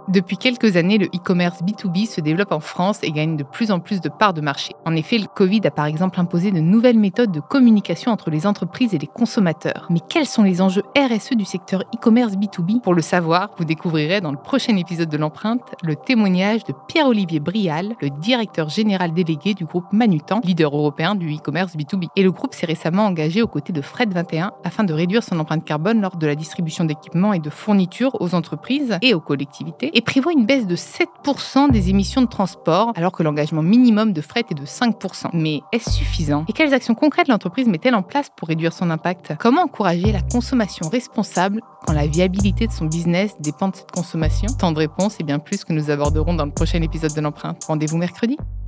Depuis quelques années, le e-commerce B2B se développe en France et gagne de plus en plus de parts de marché. En effet, le Covid a par exemple imposé de nouvelles méthodes de communication entre les entreprises et les consommateurs. Mais quels sont les enjeux RSE du secteur e-commerce B2B? Pour le savoir, vous découvrirez dans le prochain épisode de l'Empreinte le témoignage de Pierre-Olivier Brial, le directeur général délégué du groupe Manutan, leader européen du e-commerce B2B. Et le groupe s'est récemment engagé aux côtés de Fret21 afin de réduire son empreinte carbone lors de la distribution d'équipements et de fournitures aux entreprises et aux collectivités et prévoit une baisse de 7% des émissions de transport alors que l'engagement minimum de fret est de 5%. Mais est-ce suffisant? Et quelles actions concrètes l'entreprise met-elle en place pour réduire son impact? Comment encourager la consommation responsable quand la viabilité de son business dépend de cette consommation? Tant de réponses et bien plus que nous aborderons dans le prochain épisode de l'Empreinte. Rendez-vous mercredi.